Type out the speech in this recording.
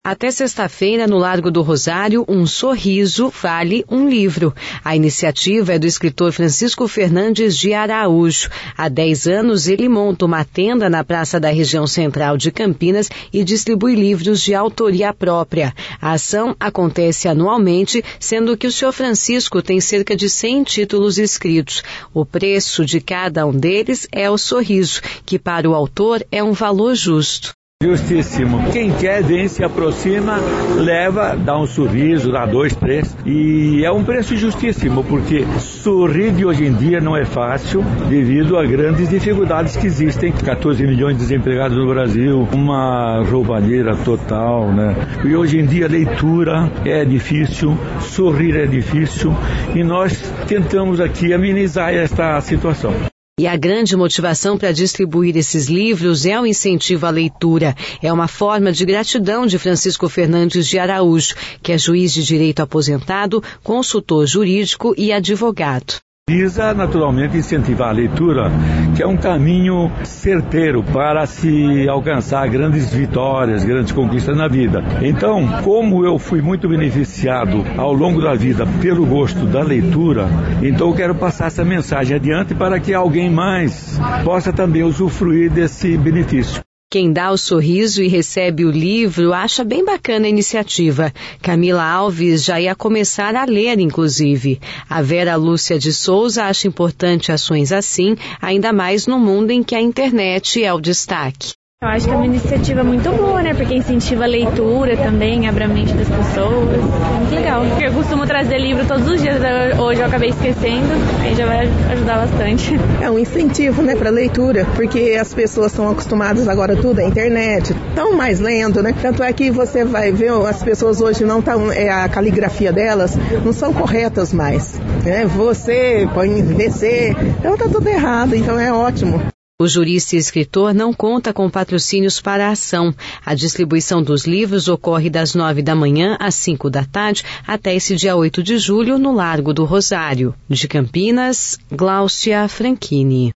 Até sexta-feira, no Largo do Rosário, um sorriso vale um livro. A iniciativa é do escritor Francisco Fernandes de Araújo. Há 10 anos, ele monta uma tenda na praça da região central de Campinas e distribui livros de autoria própria. A ação acontece anualmente, sendo que o Sr. Francisco tem cerca de 100 títulos escritos. O preço de cada um deles é o sorriso, que para o autor é um valor justo. Justíssimo. Quem quer vem, se aproxima, leva, dá um sorriso, dá 2, 3. E é um preço justíssimo, porque sorrir de hoje em dia não é fácil devido a grandes dificuldades que existem. 14 milhões de desempregados no Brasil, uma roubalheira total, né? E hoje em dia leitura é difícil, sorrir é difícil e nós tentamos aqui amenizar esta situação. E a grande motivação para distribuir esses livros é o incentivo à leitura. É uma forma de gratidão de Francisco Fernandes de Araújo, que é juiz de direito aposentado, consultor jurídico e advogado. Visa naturalmente incentivar a leitura, que é um caminho certeiro para se alcançar grandes vitórias, grandes conquistas na vida. Então, como eu fui muito beneficiado ao longo da vida pelo gosto da leitura, então eu quero passar essa mensagem adiante para que alguém mais possa também usufruir desse benefício. Quem dá o sorriso e recebe o livro acha bem bacana a iniciativa. Camila Alves já ia começar a ler, inclusive. A Vera Lúcia de Souza acha importante ações assim, ainda mais no mundo em que a internet é o destaque. Eu acho que é uma iniciativa muito boa, né? Porque incentiva a leitura também, abre a mente das pessoas. É muito legal. Eu costumo trazer livro todos os dias, hoje eu acabei esquecendo, aí já vai ajudar bastante. É um incentivo, né, para leitura, porque as pessoas são acostumadas agora tudo à internet, estão mais lendo, né? Tanto é que você vai ver, as pessoas hoje não estão, a caligrafia delas não são corretas mais, né? Você põe VC, então tá tudo errado, então é ótimo. O jurista e escritor não conta com patrocínios para a ação. A distribuição dos livros ocorre das 9 da manhã às 5 da tarde até esse dia 8 de julho no Largo do Rosário. De Campinas, Gláucia Franchini.